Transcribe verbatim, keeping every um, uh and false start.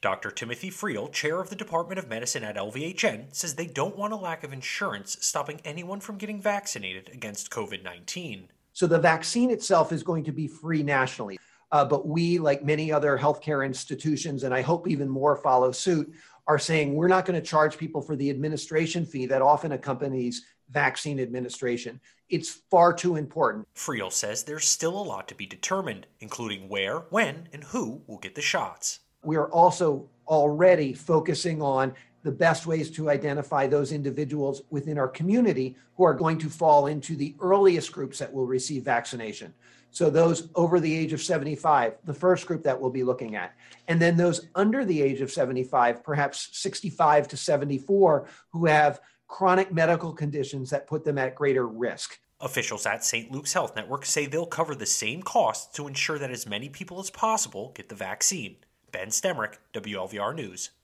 Doctor Timothy Friel, chair of the Department of Medicine at L V H N, says they don't want a lack of insurance stopping anyone from getting vaccinated against covid nineteen. So the vaccine itself is going to be free nationally. Uh, but we, like many other healthcare institutions, and I hope even more follow suit, are saying we're not going to charge people for the administration fee that often accompanies vaccine administration. It's far too important. Friel says there's still a lot to be determined, including where, when, and who will get the shots. We are also already focusing on the best ways to identify those individuals within our community who are going to fall into the earliest groups that will receive vaccination. So those over the age of seventy-five, the first group that we'll be looking at. And then those under the age of seventy-five, perhaps sixty-five to seventy-four, who have chronic medical conditions that put them at greater risk. Officials at Saint Luke's Health Network say they'll cover the same costs to ensure that as many people as possible get the vaccine. Ben Stemrick, W L V R News.